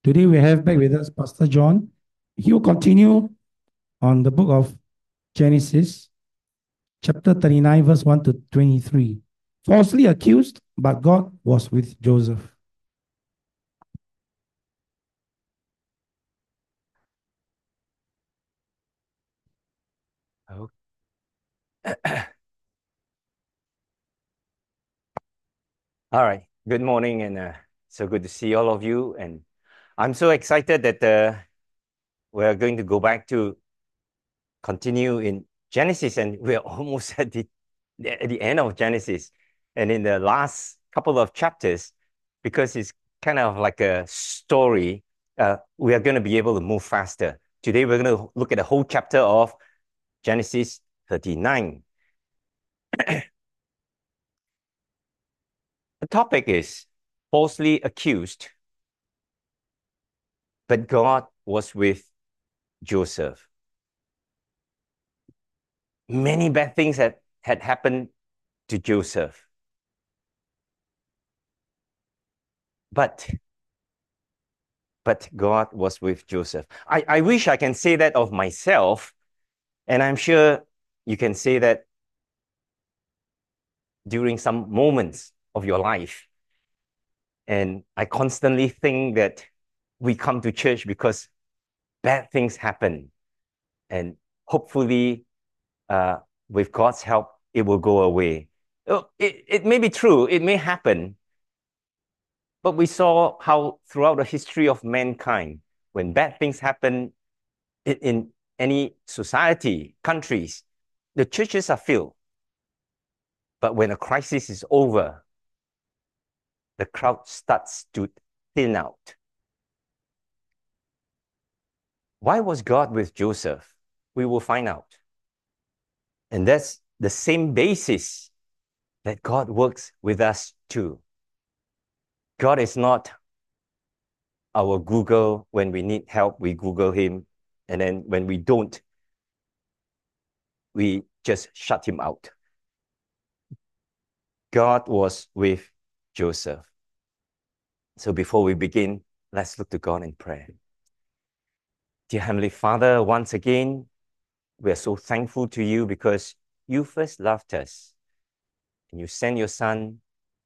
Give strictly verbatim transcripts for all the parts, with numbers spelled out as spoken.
Today we have back with us Pastor John. He will continue on the book of Genesis, chapter thirty-nine, verse one to twenty-three. Falsely accused, but God was with Joseph. Oh. All right. Good morning, and uh, so good to see all of you. And I'm so excited that uh, we're going to go back to continue in Genesis, and we're almost at the at the end of Genesis, and in the last couple of chapters, because it's kind of like a story. Uh, we are going to be able to move faster. Today, we're going to look at the whole chapter of Genesis thirty-nine. The topic is falsely accused, but God was with Joseph. Many bad things had, had happened to Joseph. But, but God was with Joseph. I, I wish I can say that of myself, and I'm sure you can say that during some moments of your life. And I constantly think that we come to church because bad things happen. And hopefully, uh, with God's help, it will go away. Oh, It, it may be true, it may happen. But we saw how throughout the history of mankind, when bad things happen in, in any society, countries, the churches are filled. But when a crisis is over, the crowd starts to thin out. Why was God with Joseph? We will find out. And that's the same basis that God works with us too. God is not our Google. When we need help, we Google him. And then when we don't, we just shut him out. God was with Joseph. So before we begin, let's look to God in prayer. Dear Heavenly Father, once again, we are so thankful to you because you first loved us and you sent your Son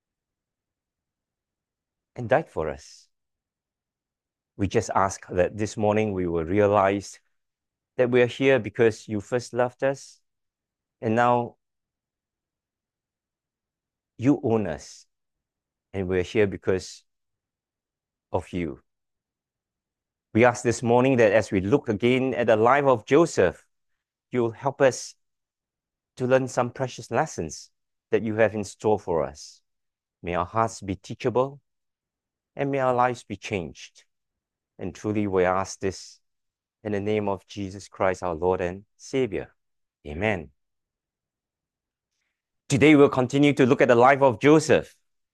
and died for us. We just ask that this morning we will realize that we are here because you first loved us, and now you own us, and we're here because of you. We ask this morning that as we look again at the life of Joseph, you'll help us to learn some precious lessons that you have in store for us. May our hearts be teachable, and may our lives be changed. And truly we ask this in the name of Jesus Christ, our Lord and Savior. Amen. Today we'll continue to look at the life of Joseph,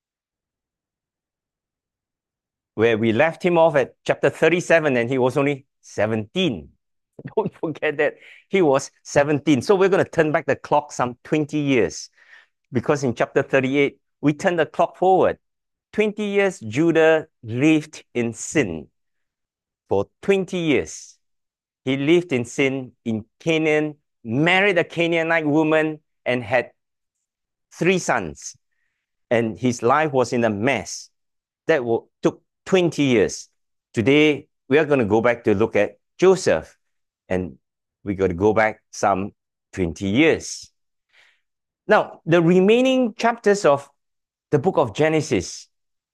where we left him off at chapter thirty-seven, and he was only seventeen. Don't forget that he was seventeen. So we're going to turn back the clock some twenty years, because in chapter thirty-eight, we turn the clock forward. twenty years, Judah lived in sin. For twenty years, he lived in sin in Canaan, married a Canaanite woman, and had three sons. And his life was in a mess. That took twenty years. Today, we are going to go back to look at Joseph. And we're going to go back some twenty years. Now, the remaining chapters of the book of Genesis,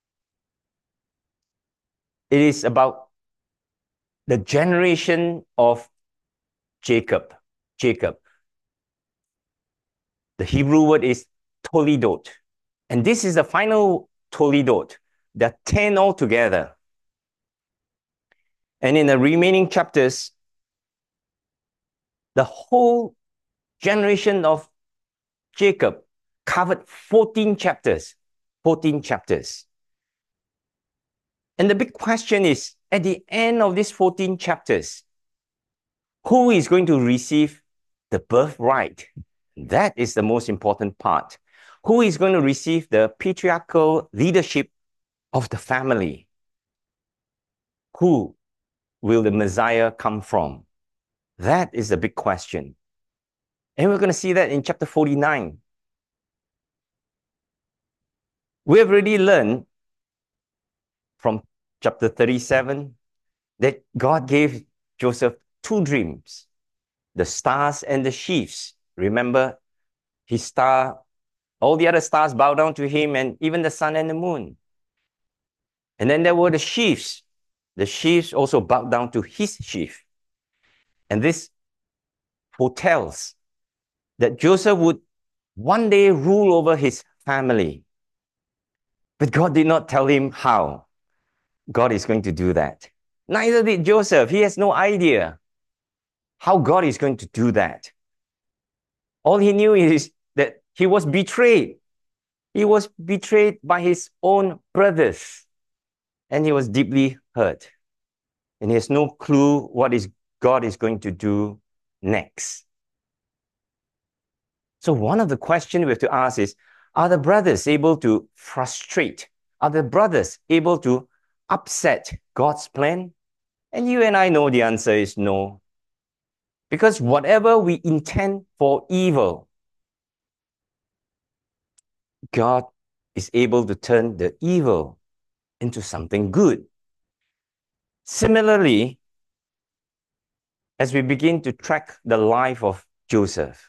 it is about the generation of Jacob. Jacob. The Hebrew word is Toledot. And this is the final Toledot. There are ten altogether. And in the remaining chapters, the whole generation of Jacob covered fourteen chapters. fourteen chapters. And the big question is, at the end of these fourteen chapters, who is going to receive the birthright? That is the most important part. Who is going to receive the patriarchal leadership of the family? who will the Messiah come from? That is the big question. And we're going to see that in chapter forty-nine. We have already learned from chapter thirty-seven that God gave Joseph two dreams, the stars and the sheaves. Remember, his star, all the other stars bow down to him, and even the sun and the moon. And then there were the sheaves. The sheaves also bowed down to his sheaf. And this foretells that Joseph would one day rule over his family. But God did not tell him how God is going to do that. Neither did Joseph. He has no idea how God is going to do that. All he knew is that he was betrayed. He was betrayed by his own brothers. And he was deeply hurt. And he has no clue what is God is going to do next. So one of the questions we have to ask is, are the brothers able to frustrate? Are the brothers able to upset God's plan? And you and I know the answer is no. Because whatever we intend for evil, God is able to turn the evil into something good. Similarly, as we begin to track the life of Joseph,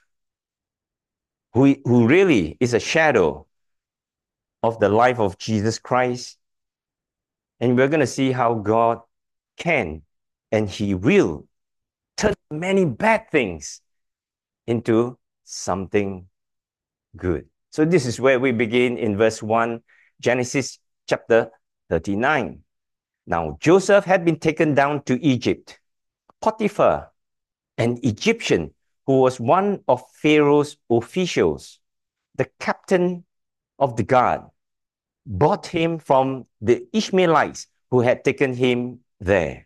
who, who really is a shadow of the life of Jesus Christ, and we're going to see how God can and he will turn many bad things into something good. So this is where we begin in verse one, Genesis chapter thirty-nine. Now Joseph had been taken down to Egypt. Potiphar, an Egyptian who was one of Pharaoh's officials, the captain of the guard, bought him from the Ishmaelites who had taken him there.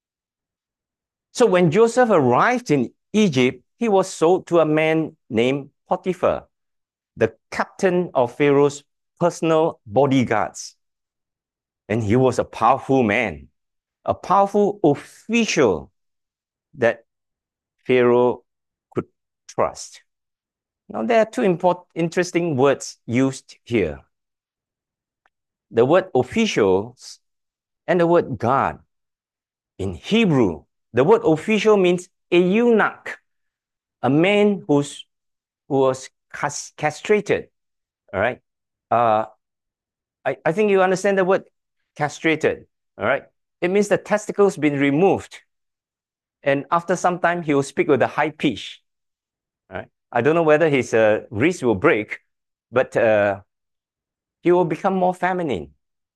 So when Joseph arrived in Egypt, he was sold to a man named Potiphar, the captain of Pharaoh's personal bodyguards. And he was a powerful man, a powerful official that Pharaoh could trust. Now, there are two important, interesting words used here. The word officials and the word guard. In Hebrew, the word official means a eunuch, a man who's, who was castrated. All right. Uh, I, I think you understand the word castrated. All right. It means the testicles been removed. And after some time, he will speak with a high pitch. All right. I don't know whether his uh, wrist will break, but uh, he will become more feminine.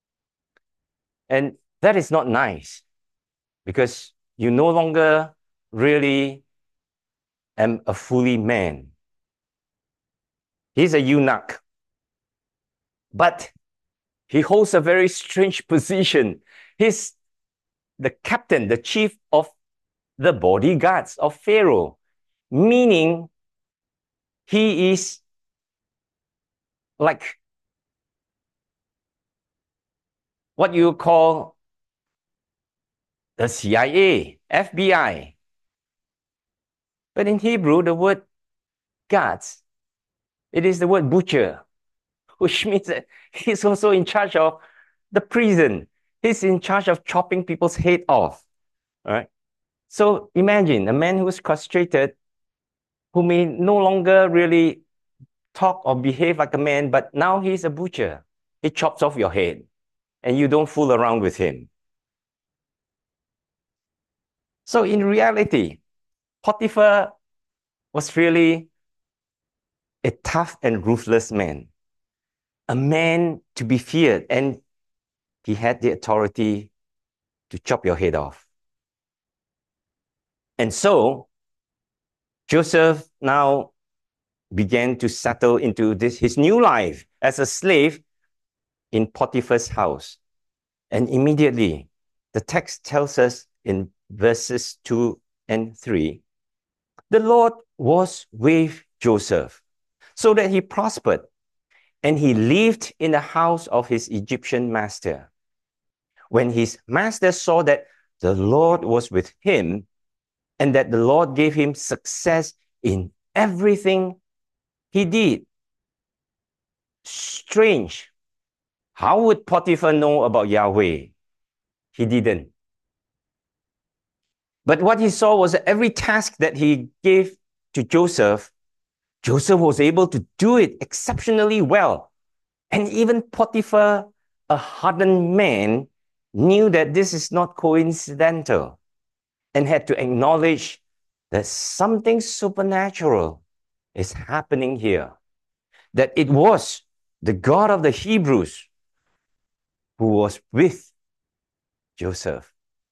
And that is not nice, because you no longer really am a fully man. He's a eunuch, but he holds a very strange position. He's the captain, the chief of the bodyguards of Pharaoh, meaning he is like what you call the C I A, F B I. But in Hebrew, the word guards, it is the word butcher, which means that he's also in charge of the prison. He's in charge of chopping people's head off. All right. So imagine a man who is castrated, who may no longer really talk or behave like a man, but now he's a butcher. He chops off your head, and you don't fool around with him. So in reality, Potiphar was really a tough and ruthless man, a man to be feared, and he had the authority to chop your head off. And so Joseph now began to settle into this, his new life as a slave in Potiphar's house. And immediately, the text tells us in verses two and three, the Lord was with Joseph, so that he prospered, and he lived in the house of his Egyptian master. When his master saw that the Lord was with him and that the Lord gave him success in everything he did. Strange. How would Potiphar know about Yahweh? He didn't. But what he saw was that every task that he gave to Joseph, Joseph was able to do it exceptionally well. And even Potiphar, a hardened man, knew that this is not coincidental and had to acknowledge that something supernatural is happening here. That it was the God of the Hebrews who was with Joseph.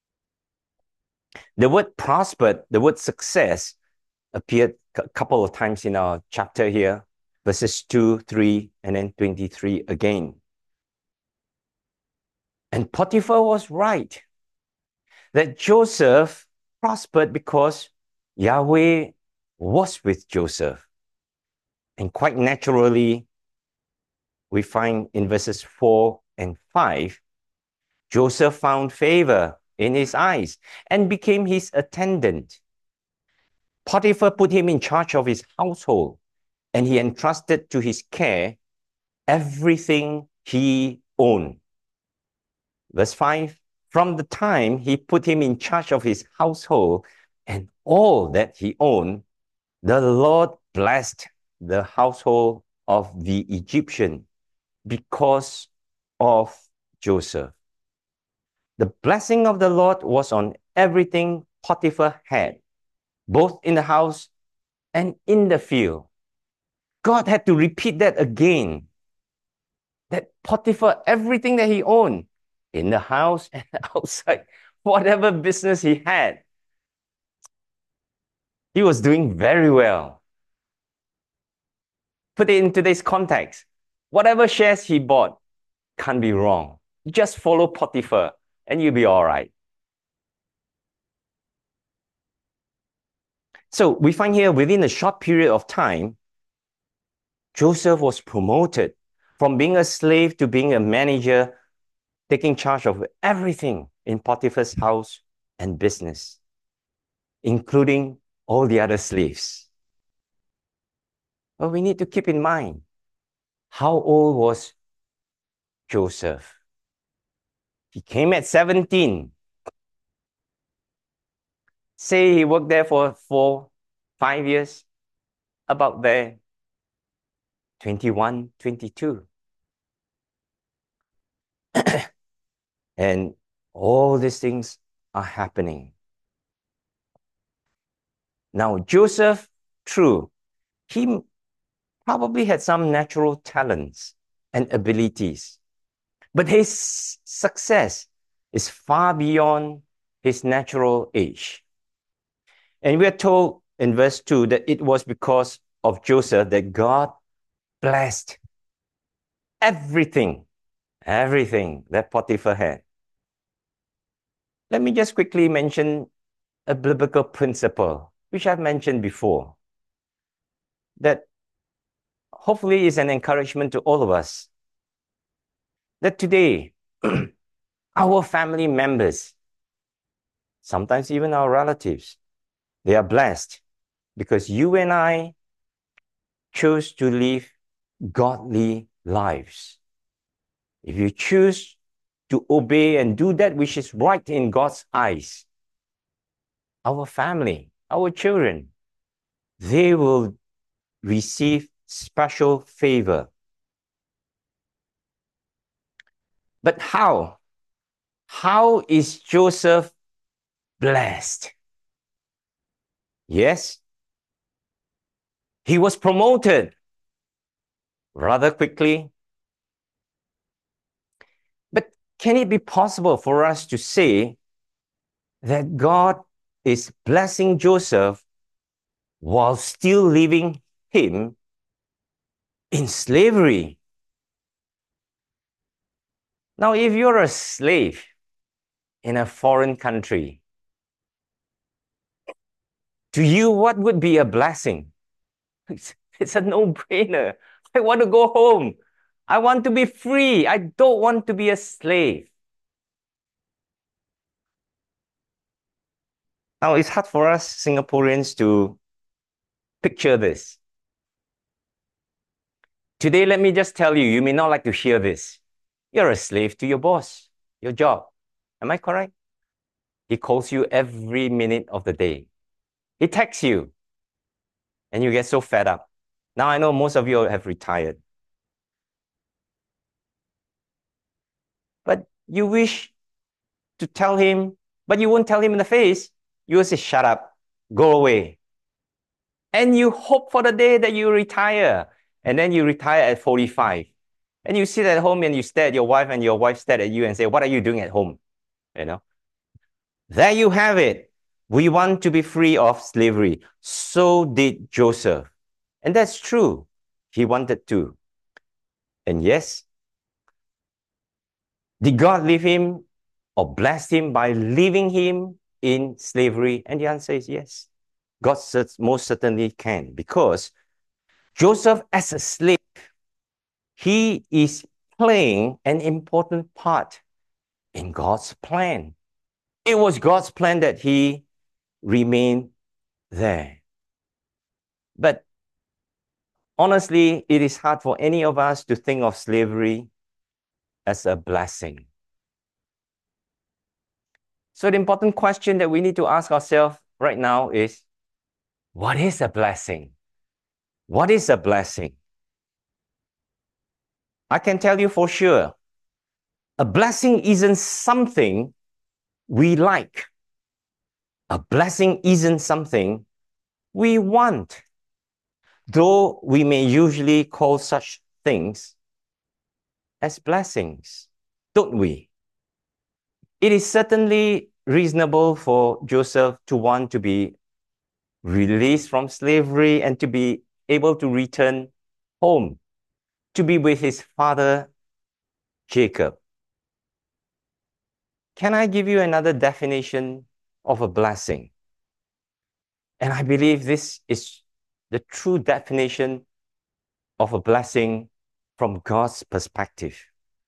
The word prospered, the word success, appeared a couple of times in our chapter here, verses two, three, and then twenty-three again. And Potiphar was right that Joseph prospered because Yahweh was with Joseph. And quite naturally, we find in verses four and five, Joseph found favor in his eyes and became his attendant. Potiphar put him in charge of his household, and he entrusted to his care everything he owned. Verse five, from the time he put him in charge of his household and all that he owned, the Lord blessed the household of the Egyptian because of Joseph. The blessing of the Lord was on everything Potiphar had, both in the house and in the field. God had to repeat that again. That Potiphar, everything that he owned, in the house and outside, whatever business he had, he was doing very well. Put it in today's context. Whatever shares he bought can't be wrong. Just follow Potiphar and you'll be all right. So we find here within a short period of time, Joseph was promoted from being a slave to being a manager, taking charge of everything in Potiphar's house and business, including all the other slaves. But we need to keep in mind, how old was Joseph? He came at seventeen. Say he worked there for four, five years, about there, twenty-one, twenty-two. And all these things are happening. Now, Joseph, true, he probably had some natural talents and abilities, but his success is far beyond his natural age. And we are told in verse two that it was because of Joseph that God blessed everything, everything that Potiphar had. Let me just quickly mention a biblical principle, which I've mentioned before, that hopefully is an encouragement to all of us. That today, our family members, sometimes even our relatives, they are blessed because you and I choose to live godly lives. If you choose to obey and do that which is right in God's eyes, our family, our children, they will receive special favor. But how? How is Joseph blessed? Yes, he was promoted rather quickly. But can it be possible for us to say that God is blessing Joseph while still leaving him in slavery? Now, if you're a slave in a foreign country, to you, what would be a blessing? It's, it's a no-brainer. I want to go home. I want to be free. I don't want to be a slave. Now, it's hard for us Singaporeans to picture this. Today, let me just tell you, you may not like to hear this. You're a slave to your boss, your job. Am I correct? He calls you every minute of the day. He texts you, and you get so fed up. Now, I know most of you have retired. But you wish to tell him, but you won't tell him in the face. You will say, shut up, go away. And you hope for the day that you retire. And then you retire at forty-five. And you sit at home and you stare at your wife, and your wife stares at you and say, what are you doing at home? You know? There you have it. We want to be free of slavery. So did Joseph. And that's true. He wanted to. And yes, did God leave him or bless him by leaving him in slavery? And the answer is yes. God most certainly can, because Joseph, as a slave, he is playing an important part in God's plan. It was God's plan that he remain there. But honestly, it is hard for any of us to think of slavery as a blessing. So the important question that we need to ask ourselves right now is, what is a blessing? What is a blessing? I can tell you for sure, a blessing isn't something we like. A blessing isn't something we want, though we may usually call such things as blessings, don't we? It is certainly reasonable for Joseph to want to be released from slavery and to be able to return home, to be with his father, Jacob. Can I give you another definition of a blessing? And I believe this is the true definition of a blessing from God's perspective.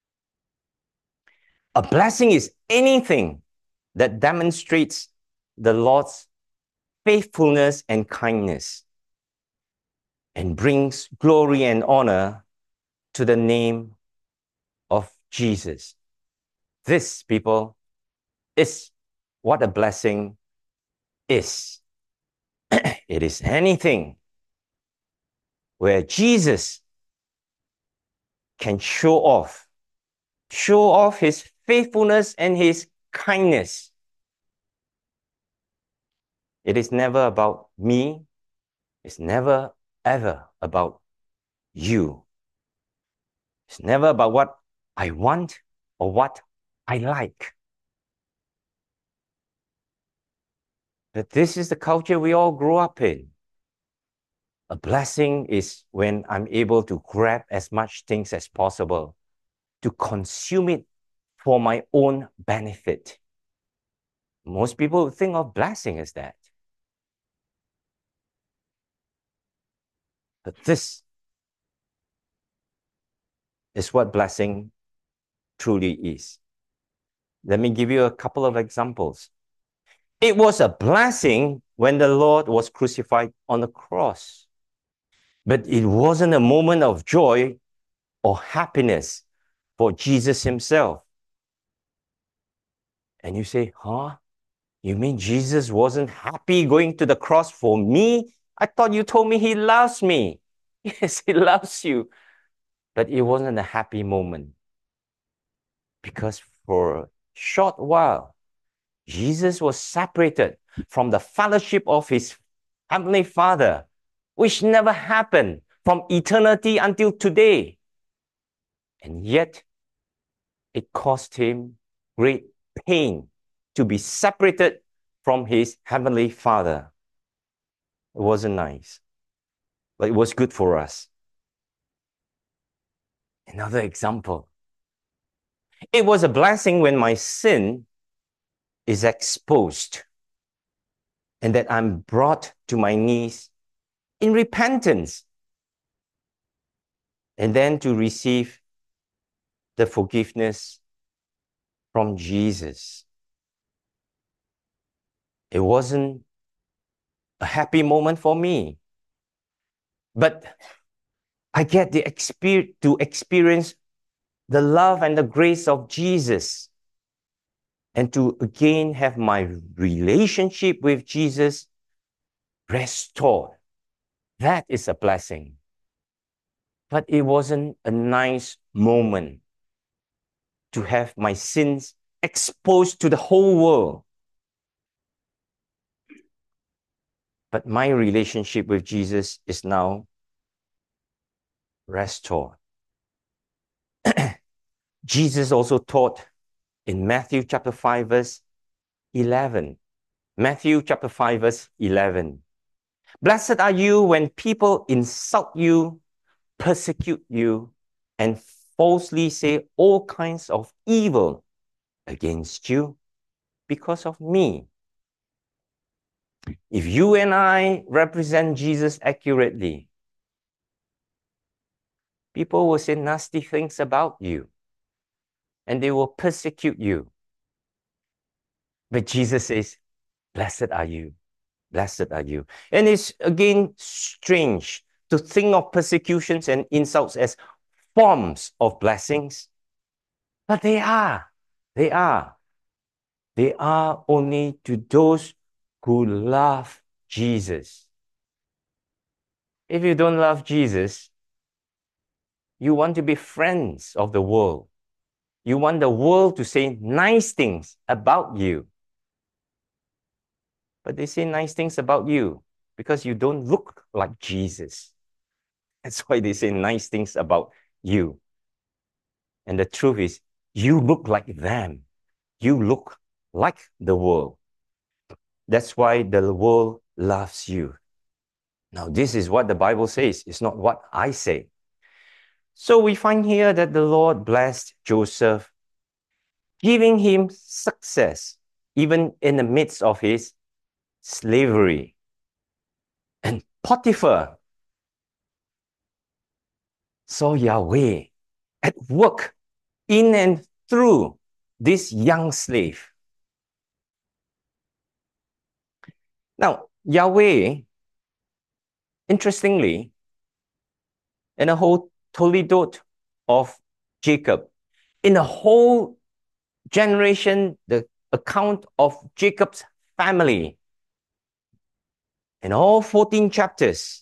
A blessing is anything that demonstrates the Lord's faithfulness and kindness and brings glory and honor to the name of Jesus. This, people, is what a blessing is. It is anything where Jesus can show off, show off his faithfulness and his kindness. It is never about me. It's never, ever about you. It's never about what I want or what I like. But this is the culture we all grew up in. A blessing is when I'm able to grab as much things as possible, to consume it for my own benefit. Most people think of blessing as that. But this is what blessing truly is. Let me give you a couple of examples. It was a blessing when the Lord was crucified on the cross. But it wasn't a moment of joy or happiness for Jesus himself. And you say, huh? You mean Jesus wasn't happy going to the cross for me? I thought you told me he loves me. Yes, he loves you. But it wasn't a happy moment. Because for a short while, Jesus was separated from the fellowship of his heavenly Father, which never happened from eternity until today. And yet, it cost him great pain to be separated from his heavenly Father. It wasn't nice, but it was good for us. Another example. It was a blessing when my sin is exposed and that I'm brought to my knees in repentance and then to receive the forgiveness from Jesus. It wasn't a happy moment for me. But I get the experience to experience the love and the grace of Jesus, and to again have my relationship with Jesus restored. That is a blessing. But it wasn't a nice moment to have my sins exposed to the whole world. But my relationship with Jesus is now restored. Jesus also taught in Matthew chapter five, verse eleven. Matthew chapter five, verse eleven. Blessed are you when people insult you, persecute you, and falsely say all kinds of evil against you because of me. If you and I represent Jesus accurately, people will say nasty things about you, and they will persecute you. But Jesus says, blessed are you, blessed are you. And it's again strange to think of persecutions and insults as forms of blessings. But they are, they are. They are only to those who love Jesus. If you don't love Jesus, you want to be friends of the world. You want the world to say nice things about you. But they say nice things about you because you don't look like Jesus. That's why they say nice things about you. And the truth is, you look like them. You look like the world. That's why the world loves you. Now, this is what the Bible says. It's not what I say. So we find here that the Lord blessed Joseph, giving him success, even in the midst of his slavery. And Potiphar saw Yahweh at work in and through this young slave. Now, Yahweh, interestingly, in a whole Toledo of Jacob, in a whole generation, the account of Jacob's family, in all fourteen chapters,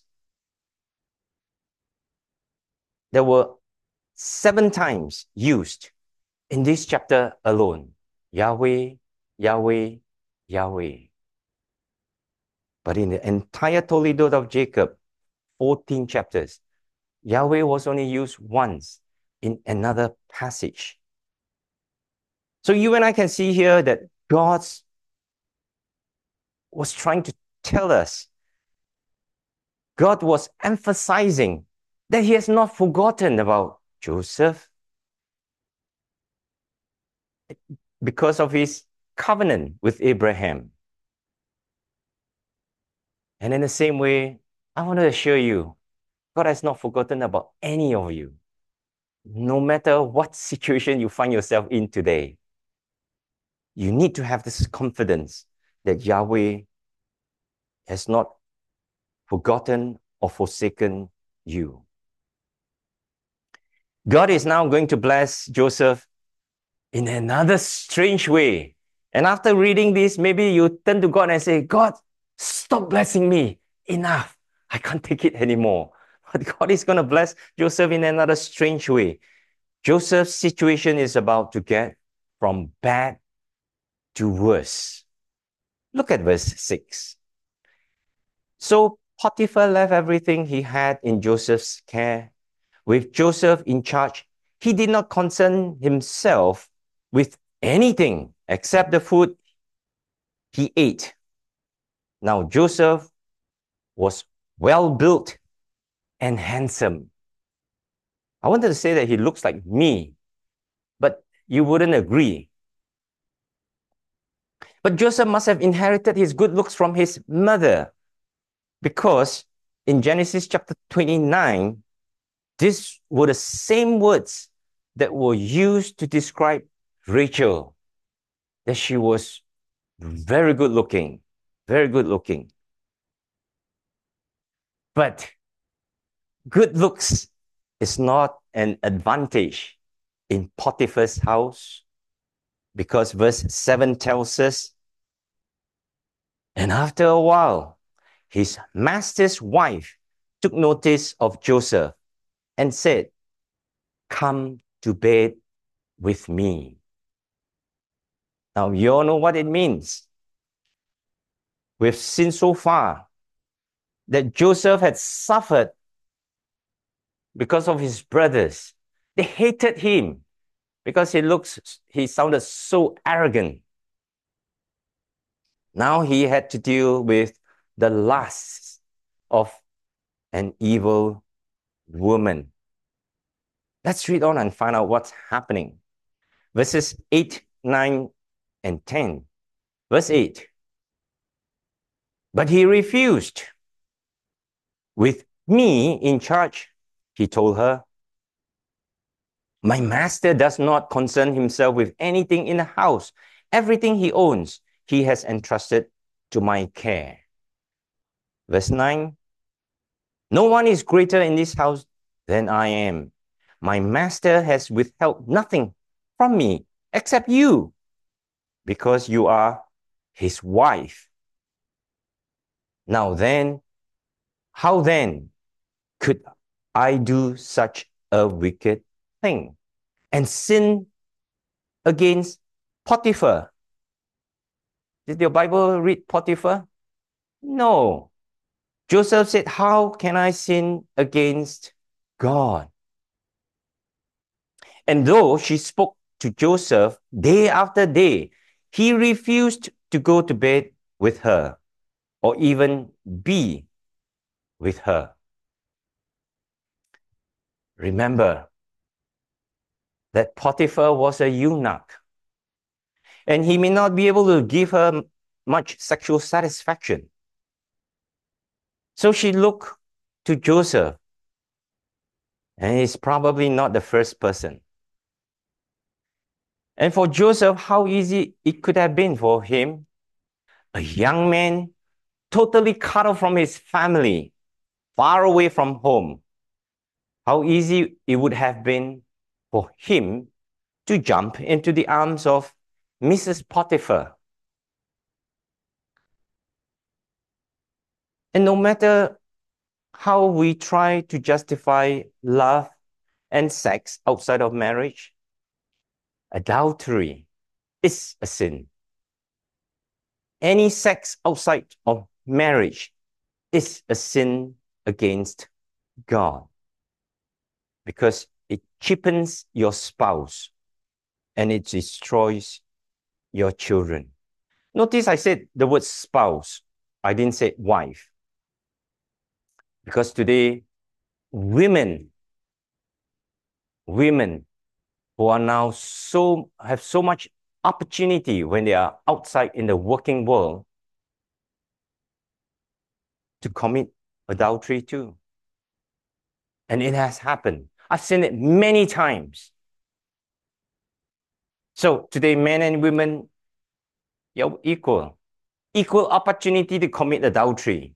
there were seven times used in this chapter alone. Yahweh, Yahweh, Yahweh. But in the entire Toledo of Jacob, fourteen chapters, Yahweh was only used once in another passage. So you and I can see here that God was trying to tell us, God was emphasizing that he has not forgotten about Joseph because of his covenant with Abraham. And in the same way, I want to assure you, God has not forgotten about any of you, no matter what situation you find yourself in today. You need to have this confidence that Yahweh has not forgotten or forsaken you. God is now going to bless Joseph in another strange way. And after reading this, maybe you turn to God and say, God, stop blessing me. Enough. I can't take it anymore. But God is going to bless Joseph in another strange way. Joseph's situation is about to get from bad to worse. Look at verse six. So Potiphar left everything he had in Joseph's care. With Joseph in charge, he did not concern himself with anything except the food he ate. Now Joseph was well built and handsome. I wanted to say that he looks like me, but you wouldn't agree. But Joseph must have inherited his good looks from his mother, because in Genesis chapter twenty-nine, these were the same words that were used to describe Rachel, that she was very good looking. very good looking. But good looks is not an advantage in Potiphar's house, because verse seven tells us, and after a while, his master's wife took notice of Joseph and said, "Come to bed with me." Now, you all know what it means. We've seen so far that Joseph had suffered because of his brothers. They hated him because he looks, he sounded so arrogant. Now he had to deal with the lusts of an evil woman. Let's read on and find out what's happening. Verses eight, nine, and ten. Verse eight. But he refused. "With me in charge," he told her, "my master does not concern himself with anything in the house. Everything he owns, he has entrusted to my care." Verse nine. "No one is greater in this house than I am. My master has withheld nothing from me except you, because you are his wife. Now then, how then could I do such a wicked thing and sin against Potiphar?" Did your Bible read Potiphar? No. Joseph said, "How can I sin against God?" And though she spoke to Joseph day after day, he refused to go to bed with her or even be with her. Remember that Potiphar was a eunuch, and he may not be able to give her much sexual satisfaction. So she looked to Joseph, and he's probably not the first person. And for Joseph, how easy it could have been for him, a young man totally cut off from his family, far away from home. How easy it would have been for him to jump into the arms of Missus Potiphar. And no matter how we try to justify love and sex outside of marriage, adultery is a sin. Any sex outside of marriage is a sin against God, because it cheapens your spouse and it destroys your children. Notice I said the word spouse. I didn't say wife. Because today, women, women who are now so, have so much opportunity when they are outside in the working world to commit adultery too. And it has happened. I've seen it many times. So today, men and women, you're equal. Equal opportunity to commit adultery.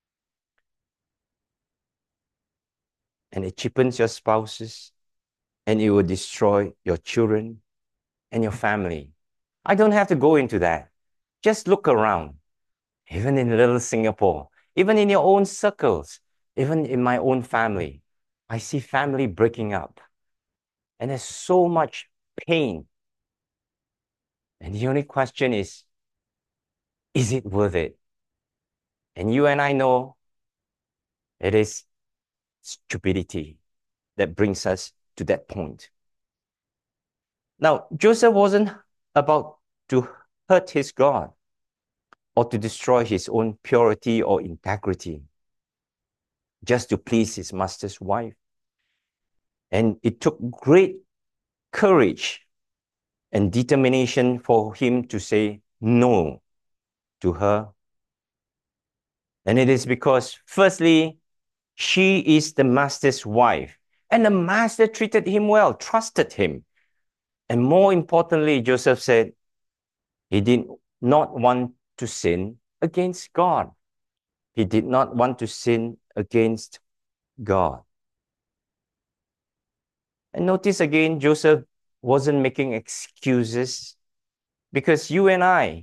And it cheapens your spouses, and it will destroy your children and your family. I don't have to go into that. Just look around. Even in little Singapore, even in your own circles, even in my own family, I see family breaking up. And there's so much pain. And the only question is, is it worth it? And you and I know it is stupidity that brings us to that point. Now, Joseph wasn't about to hurt his God or to destroy his own purity or integrity just to please his master's wife. And it took great courage and determination for him to say no to her. And it is because, firstly, she is the master's wife, and the master treated him well, trusted him. And more importantly, Joseph said he did not want to sin against God. He did not want to sin against God. And notice again, Joseph wasn't making excuses, because you and I,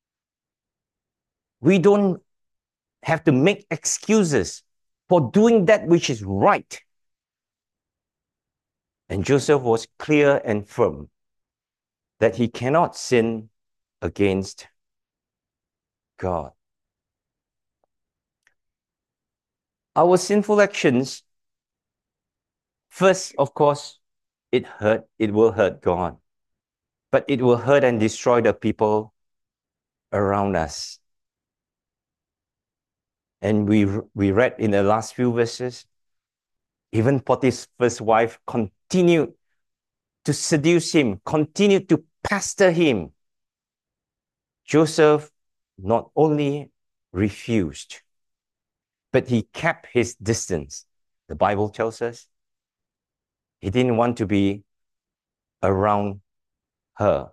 we don't have to make excuses for doing that which is right. And Joseph was clear and firm that he cannot sin against God. Our sinful actions, first, of course, it hurt, it will hurt God, but it will hurt and destroy the people around us. And we, we read in the last few verses, even Potiphar's wife continued to seduce him, continued to pester him. Joseph not only refused, but he kept his distance. The Bible tells us he didn't want to be around her.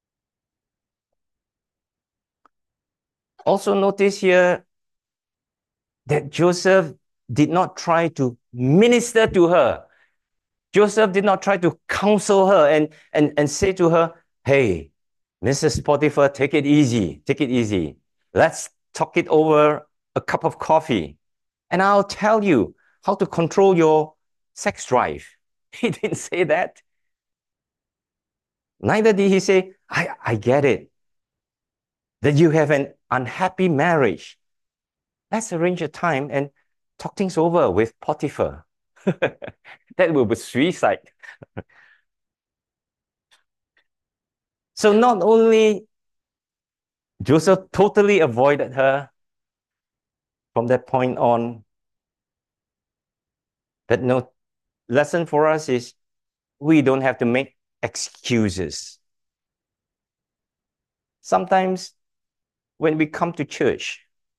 Also notice here that Joseph did not try to minister to her. Joseph did not try to counsel her and, and, and say to her, hey, Missus Potiphar, take it easy, take it easy. Let's talk it over a cup of coffee, and I'll tell you how to control your sex drive. He didn't say that. Neither did he say, I, I get it, that you have an unhappy marriage. Let's arrange a time and talk things over with Potiphar. That will be suicide. So not only Joseph totally avoided her from that point on, but no lesson for us is we don't have to make excuses. Sometimes when we come to church,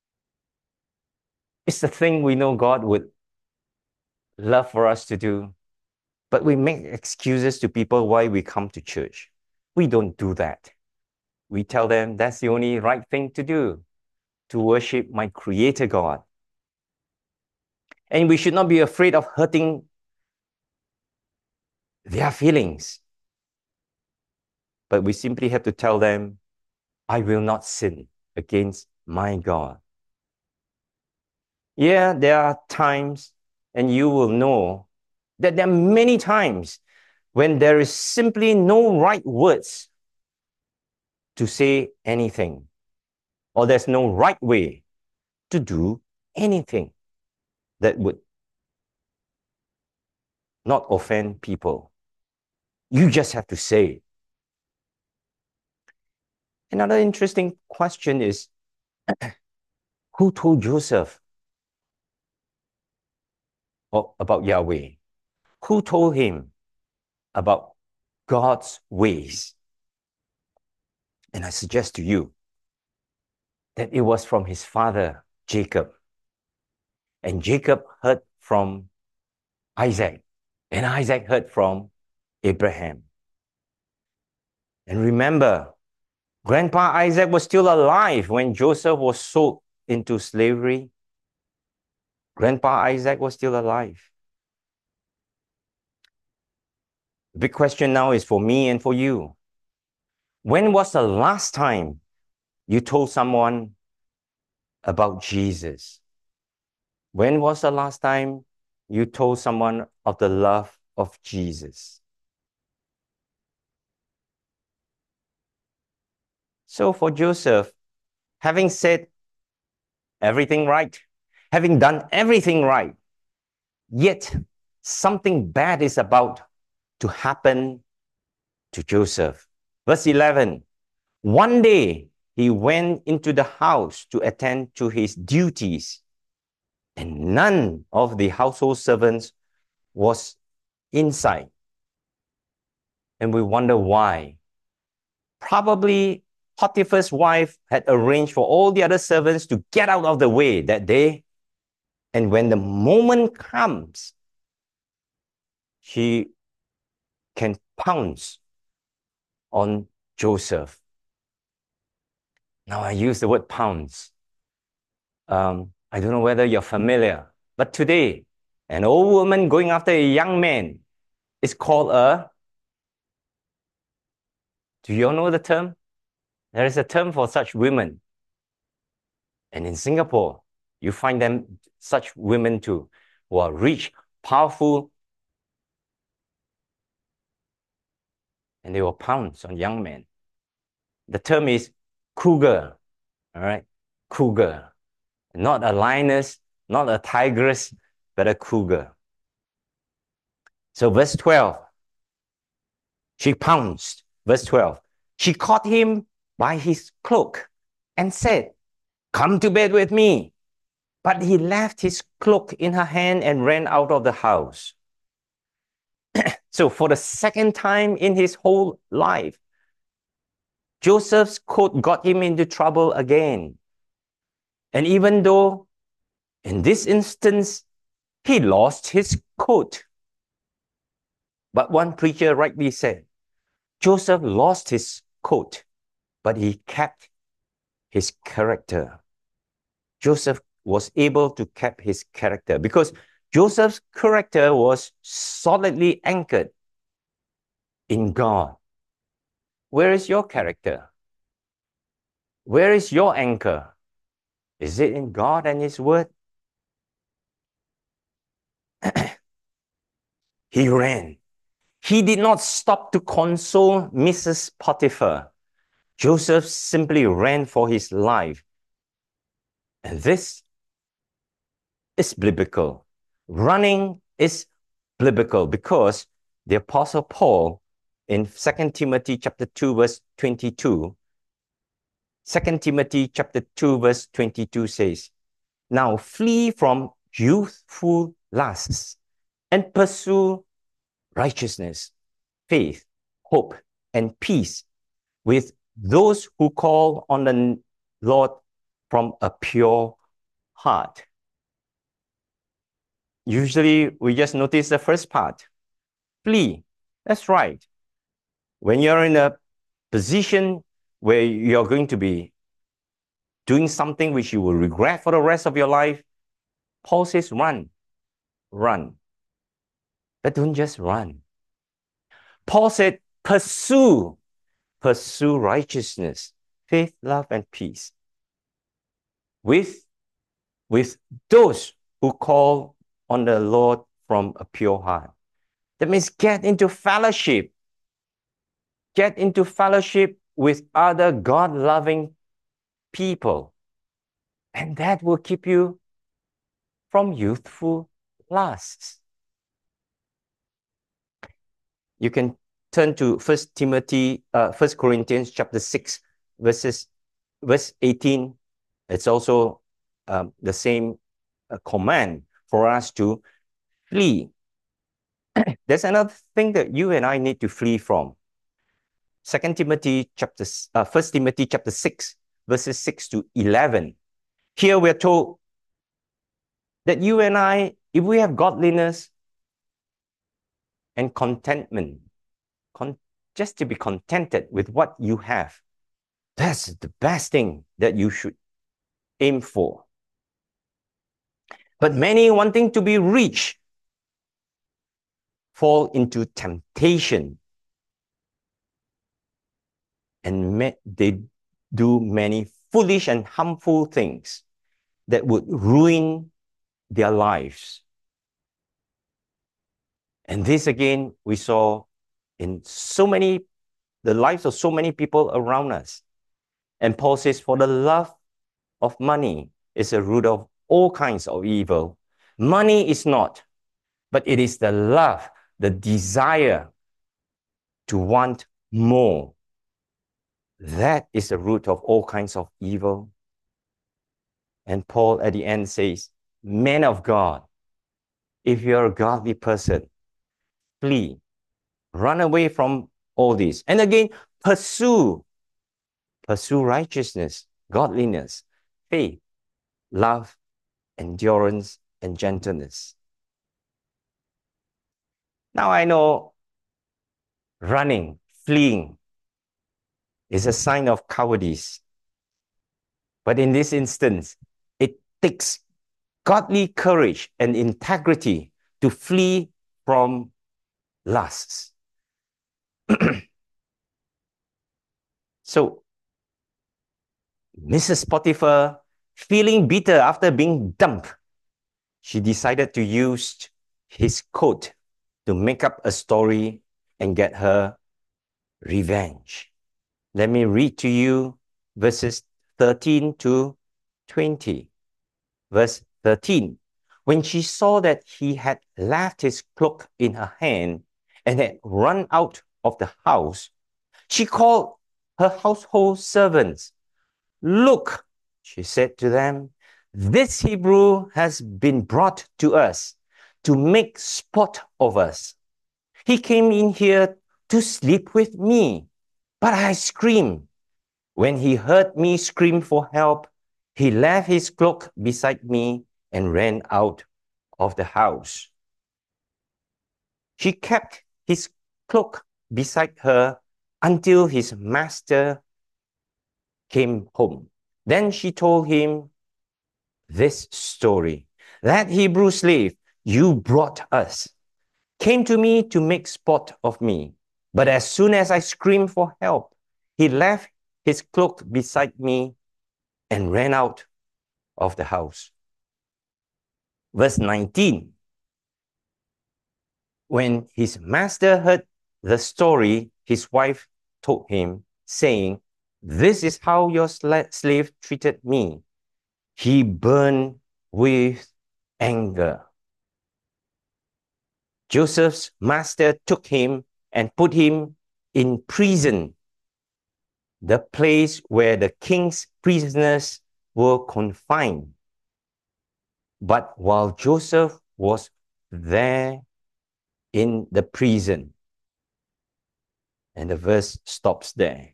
it's the thing we know God would love for us to do, but we make excuses to people why we come to church. We don't do that. We tell them that's the only right thing to do, to worship my Creator God. And we should not be afraid of hurting their feelings. But we simply have to tell them, I will not sin against my God. Yeah, there are times, and you will know that there are many times when there is simply no right words to say anything, or there's no right way to do anything that would not offend people. You just have to say it. Another interesting question is, who told Joseph about Yahweh? Who told him about God's ways? And I suggest to you that it was from his father, Jacob. And Jacob heard from Isaac, and Isaac heard from Abraham. And remember, Grandpa Isaac was still alive when Joseph was sold into slavery. Grandpa Isaac was still alive. The big question now is for me and for you. When was the last time you told someone about Jesus? When was the last time you told someone of the love of Jesus? So for Joseph, having said everything right, having done everything right, yet something bad is about to happen to Joseph. Verse eleven, one day he went into the house to attend to his duties, and none of the household servants was inside. And we wonder why. Probably Potiphar's wife had arranged for all the other servants to get out of the way that day. And when the moment comes, she can pounce on Joseph. Now I use the word pounce Um, I don't know whether you're familiar, but today, an old woman going after a young man is called a, do you all know the term? There is a term for such women. And in Singapore, you find them, such women too, who are rich, powerful, and they will pounce on young men. The term is cougar, all right? Cougar. Not a lioness, not a tigress, but a cougar. So verse twelve, she pounced. Verse twelve, she caught him by his cloak and said, "Come to bed with me." But he left his cloak in her hand and ran out of the house. So for the second time in his whole life, Joseph's coat got him into trouble again. And even though in this instance, he lost his coat. But one preacher rightly said, Joseph lost his coat, but he kept his character. Joseph was able to keep his character because Joseph's character was solidly anchored in God. Where is your character? Where is your anchor? Is it in God and His Word? He ran. He did not stop to console Missus Potiphar. Joseph simply ran for his life. And this is biblical. Running is biblical because the Apostle Paul in Second Timothy chapter two, verse twenty-two, Second Timothy chapter two, verse twenty-two says, "Now flee from youthful lusts and pursue righteousness, faith, hope, and peace with those who call on the Lord from a pure heart." Usually, we just notice the first part. Flee. That's right. When you're in a position where you're going to be doing something which you will regret for the rest of your life, Paul says, run, run. But don't just run. Paul said, pursue, pursue righteousness, faith, love, and peace with, with those who call on the Lord from a pure heart. That means get into fellowship. Get into fellowship with other God-loving people. And that will keep you from youthful lusts. You can turn to First Timothy, uh, First Corinthians chapter six, verses, verse eighteen. It's also um, the same uh, command for us to flee. There's another thing that you and I need to flee from. Second Timothy chapter, uh, First Timothy chapter six, verses six to eleven. Here we're told that you and I, if we have godliness and contentment, con- just to be contented with what you have, that's the best thing that you should aim for. But many wanting to be rich fall into temptation, and ma- they do many foolish and harmful things that would ruin their lives. And this again, we saw in so many, the lives of so many people around us. And Paul says, for the love of money is a root of all kinds of evil. Money is not, but it is the love, the desire to want more. That is the root of all kinds of evil. And Paul at the end says, men of God, if you're a godly person, flee, run away from all this. And again, pursue, pursue righteousness, godliness, faith, love, endurance, and gentleness. Now I know running, fleeing is a sign of cowardice. But in this instance, it takes godly courage and integrity to flee from lusts. So, Missus Potiphar, feeling bitter after being dumped, she decided to use his coat to make up a story and get her revenge. Let me read to you verses thirteen to twenty. Verse thirteen. When she saw that he had left his cloak in her hand and had run out of the house, she called her household servants. Look, she said to them, this Hebrew has been brought to us to make sport of us. He came in here to sleep with me, but I screamed. When he heard me scream for help, he left his cloak beside me and ran out of the house. She kept his cloak beside her until his master came home. Then she told him this story. That Hebrew slave you brought us came to me to make sport of me. But as soon as I screamed for help, he left his cloak beside me and ran out of the house. Verse nineteen. When his master heard the story, his wife told him, saying, this is how your slave treated me. He burned with anger. Joseph's master took him and put him in prison, the place where the king's prisoners were confined. But while Joseph was there in the prison, and the verse stops there.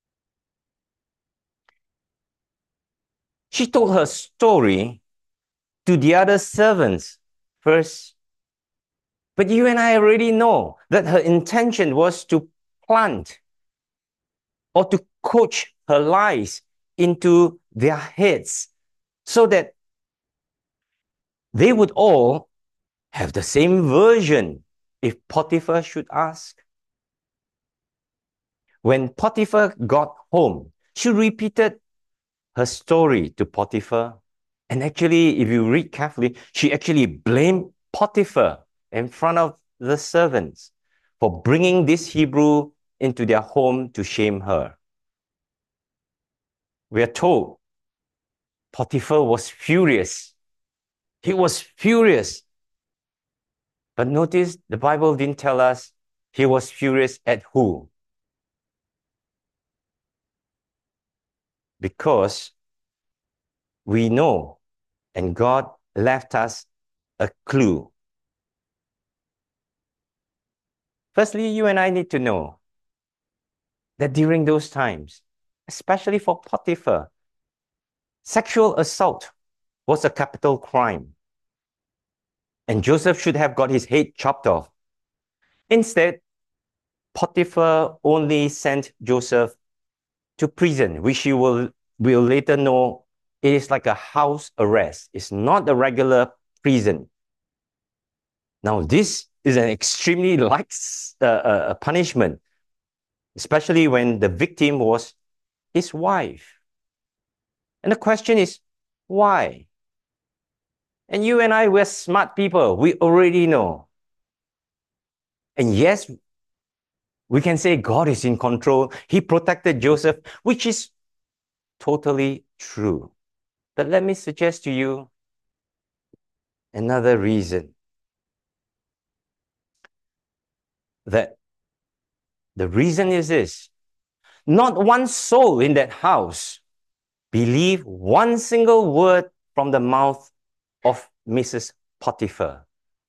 She told her story to the other servants first. But you and I already know that her intention was to plant or to coach her lies into their heads so that they would all have the same version if Potiphar should ask. When Potiphar got home, she repeated her story to Potiphar. And actually, if you read carefully, she actually blamed Potiphar in front of the servants for bringing this Hebrew into their home to shame her. We are told Potiphar was furious. He was furious. But notice the Bible didn't tell us he was furious at who. Because we know, and God left us a clue. Firstly, you and I need to know that during those times, especially for Potiphar, sexual assault was a capital crime. And Joseph should have got his head chopped off. Instead, Potiphar only sent Joseph to prison, which you will, will later know it is like a house arrest. It's not a regular prison. Now, this is an extremely light uh, uh, punishment, especially when the victim was his wife. And the question is, why? And you and I, we're smart people. We already know. And yes, we can say God is in control. He protected Joseph, which is totally true. But let me suggest to you another reason. That the reason is this. Not one soul in that house believed one single word from the mouth of Missus Potiphar.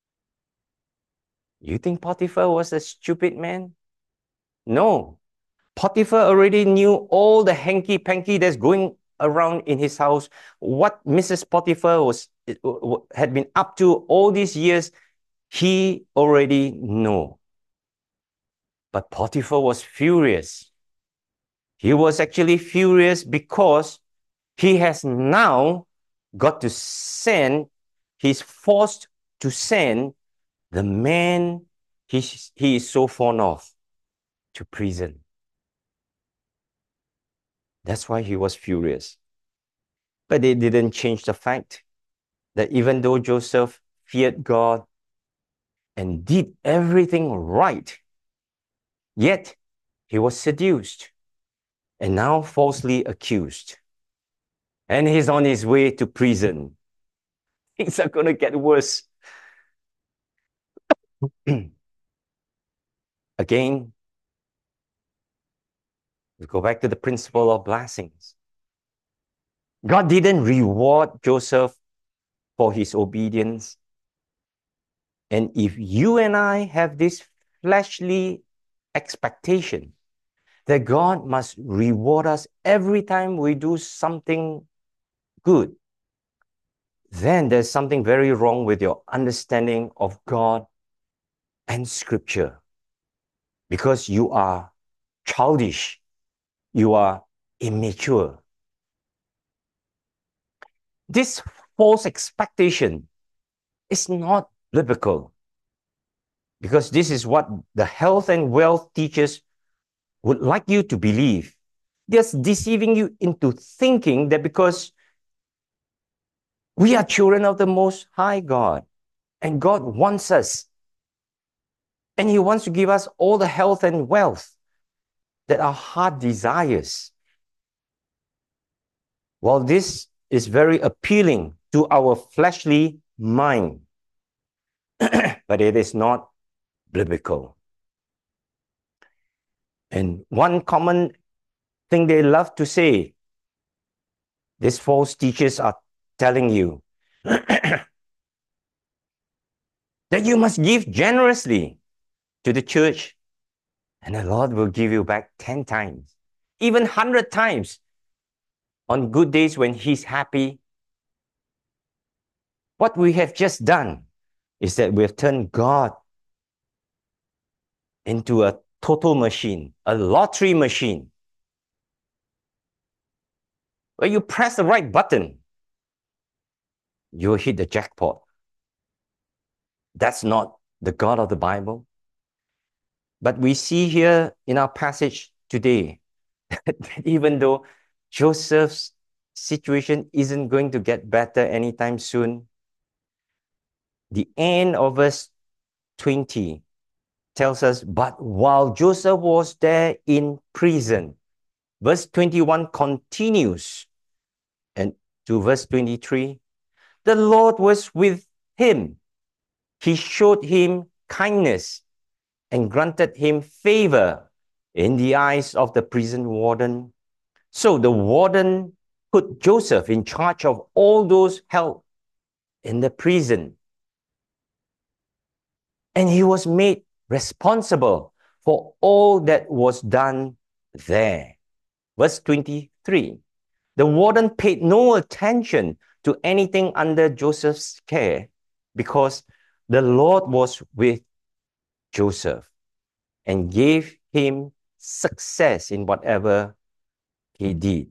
You think Potiphar was a stupid man? No. Potiphar already knew all the hanky-panky that's going around in his house, what Missus Potiphar was, had been up to all these years, he already knew. But Potiphar was furious. He was actually furious because he has now got to send, he's forced to send the man he, he is so fond of to prison. That's why he was furious. But it didn't change the fact that even though Joseph feared God and did everything right, yet he was seduced and now falsely accused. And he's on his way to prison. Things are going to get worse. Again, we go back to the principle of blessings. God didn't reward Joseph for his obedience. And if you and I have this fleshly expectation that God must reward us every time we do something good, then there's something very wrong with your understanding of God and Scripture. Because you are childish, you are immature. This false expectation is not biblical, because this is what the health and wealth teachers would like you to believe. They're deceiving you into thinking that because we are children of the Most High God, and God wants us, and He wants to give us all the health and wealth that our heart desires. While this is very appealing to our fleshly mind, but it is not biblical. And one common thing they love to say, these false teachers are telling you that you must give generously to the church, and the Lord will give you back ten times, even one hundred times on good days when He's happy. What we have just done is that we have turned God into a total machine, a lottery machine, where you press the right button, you'll hit the jackpot. That's not the God of the Bible. But we see here in our passage today that even though Joseph's situation isn't going to get better anytime soon, the end of verse twenty tells us, but while Joseph was there in prison, verse twenty-one continues, and to verse twenty-three, the Lord was with him. He showed him kindness and granted him favor in the eyes of the prison warden. So the warden put Joseph in charge of all those held in the prison. And he was made responsible for all that was done there. Verse twenty-three, the warden paid no attention to anything under Joseph's care because the Lord was with Joseph and gave him success in whatever he did.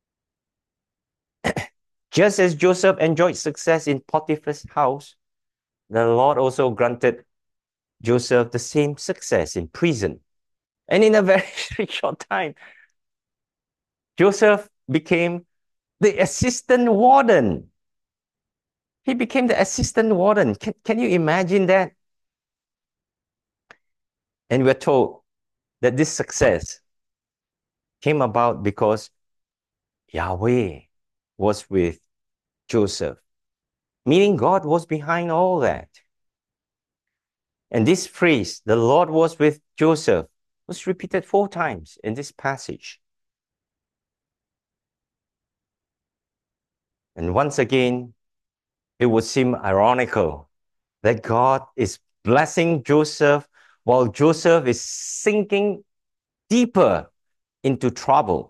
Just as Joseph enjoyed success in Potiphar's house, the Lord also granted Joseph the same success in prison. And in a very short time, Joseph became the assistant warden. He became the assistant warden. Can, can you imagine that? And we're told that this success came about because Yahweh was with Joseph, meaning God was behind all that. And this phrase, the Lord was with Joseph, was repeated four times in this passage. And once again, it would seem ironical that God is blessing Joseph while Joseph is sinking deeper into trouble.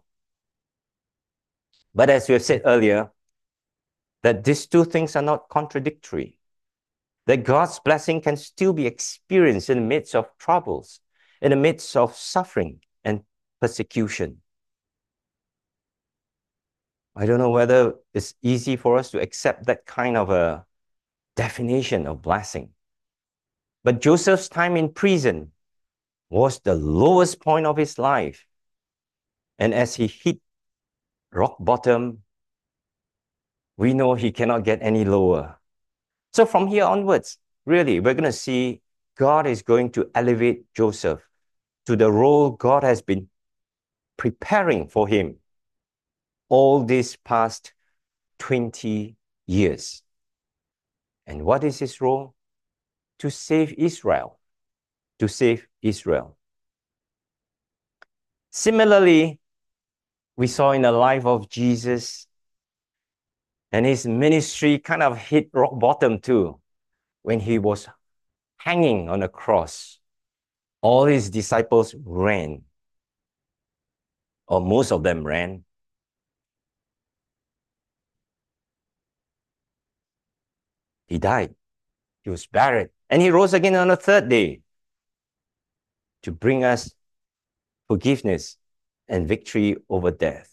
But as we have said earlier, that these two things are not contradictory. That God's blessing can still be experienced in the midst of troubles, in the midst of suffering and persecution. I don't know whether it's easy for us to accept that kind of a definition of blessing. But Joseph's time in prison was the lowest point of his life. And as he hit rock bottom, we know he cannot get any lower. So from here onwards, really, we're going to see God is going to elevate Joseph to the role God has been preparing for him all these past twenty years. And what is his role? To save Israel. To save Israel. Similarly, we saw in the life of Jesus, and his ministry kind of hit rock bottom too, when he was hanging on a cross. All his disciples ran, or most of them ran. He died. He was buried. And he rose again on the third day to bring us forgiveness and victory over death.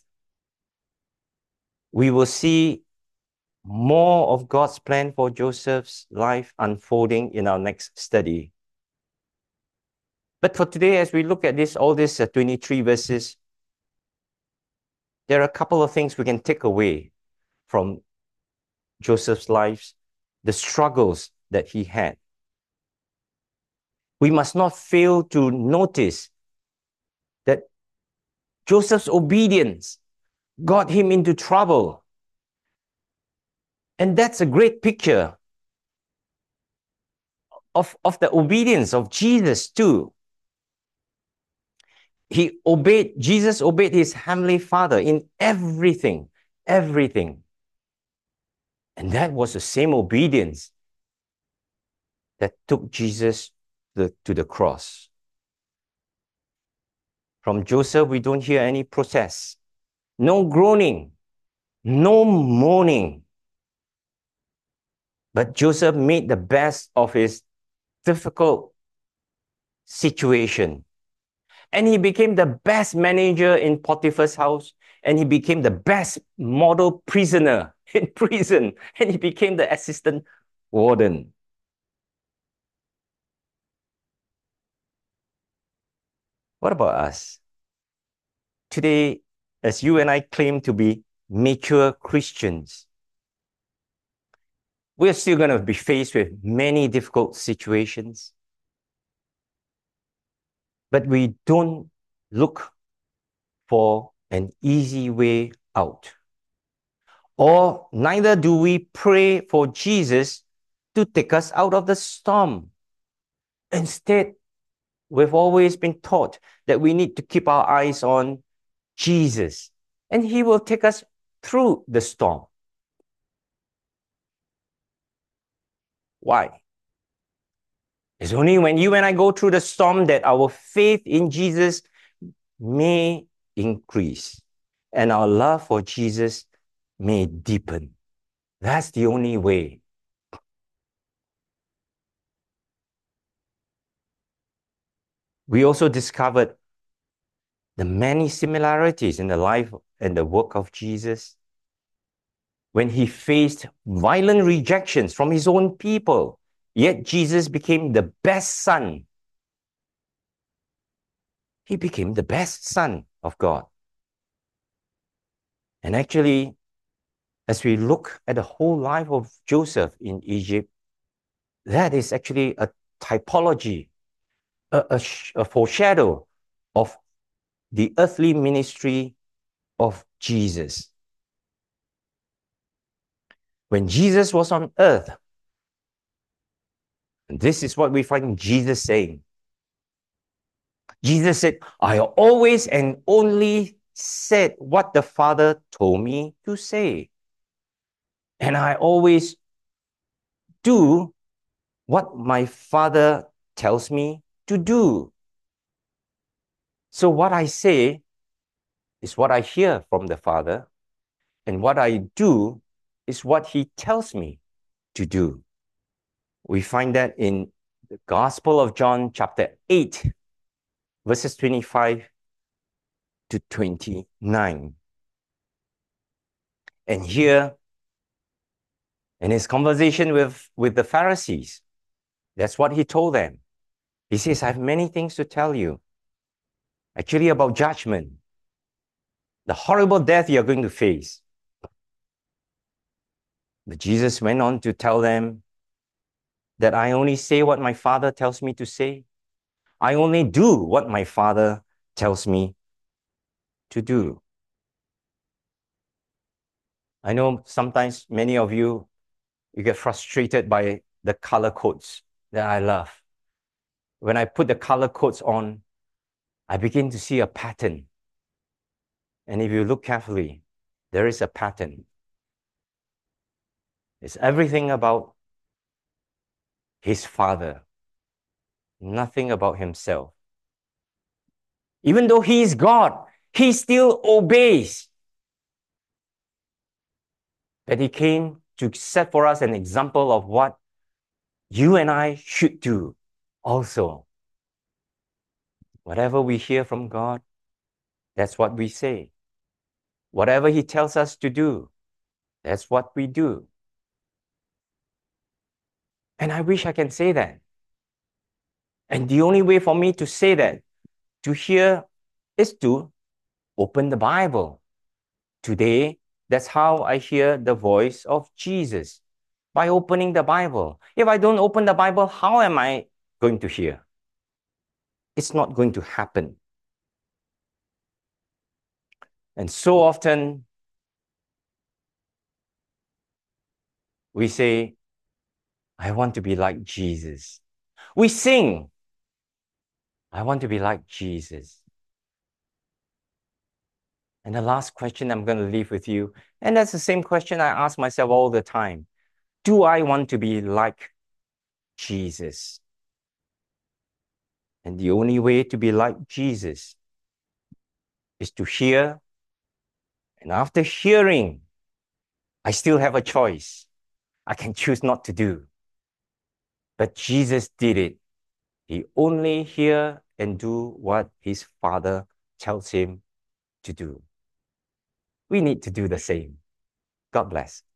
We will see more of God's plan for Joseph's life unfolding in our next study. But for today, as we look at this, all these uh, twenty-three verses, there are a couple of things we can take away from Joseph's life, the struggles that he had. We must not fail to notice that Joseph's obedience got him into trouble. And that's a great picture of, of the obedience of Jesus too. He obeyed, Jesus obeyed his heavenly Father in everything, everything. And that was the same obedience that took Jesus the, to the cross. From Joseph, we don't hear any protest, no groaning, no moaning. But Joseph made the best of his difficult situation. And he became the best manager in Potiphar's house. And he became the best model prisoner in prison. And he became the assistant warden. What about us? Today, as you and I claim to be mature Christians, we're still going to be faced with many difficult situations. But we don't look for an easy way out. Or neither do we pray for Jesus to take us out of the storm. Instead, we've always been taught that we need to keep our eyes on Jesus, and he will take us through the storm. Why? It's only when you and I go through the storm that our faith in Jesus may increase and our love for Jesus may deepen. That's the only way. We also discovered the many similarities in the life and the work of Jesus. When he faced violent rejections from his own people, yet Jesus became the best son. He became the best son of God. And actually, as we look at the whole life of Joseph in Egypt, that is actually a typology, a, a, a foreshadow of the earthly ministry of Jesus. When Jesus was on earth, and this is what we find Jesus saying. Jesus said, I always and only said what the Father told me to say. And I always do what my Father tells me to do. So what I say is what I hear from the Father, and what I do is what he tells me to do. We find that in the Gospel of John, chapter eight, verses twenty-five to twenty-nine. And here, in his conversation with, with the Pharisees, that's what he told them. He says, I have many things to tell you, actually about judgment, the horrible death you're going to face. But Jesus went on to tell them that I only say what my Father tells me to say. I only do what my Father tells me to do. I know sometimes many of you, you get frustrated by the color codes that I love. When I put the color codes on, I begin to see a pattern. And if you look carefully, there is a pattern. It's everything about his Father, nothing about himself. Even though he is God, he still obeys. That he came to set for us an example of what you and I should do also. Whatever we hear from God, that's what we say. Whatever he tells us to do, that's what we do. And I wish I can say that. And the only way for me to say that, to hear, is to open the Bible. Today, that's how I hear the voice of Jesus, by opening the Bible. If I don't open the Bible, how am I going to hear? It's not going to happen. And so often, we say, I want to be like Jesus. We sing, I want to be like Jesus. And the last question I'm going to leave with you, and that's the same question I ask myself all the time. Do I want to be like Jesus? And the only way to be like Jesus is to hear. And after hearing, I still have a choice. I can choose not to do. But Jesus did it. He only hear and do what his Father tells him to do. We need to do the same. God bless.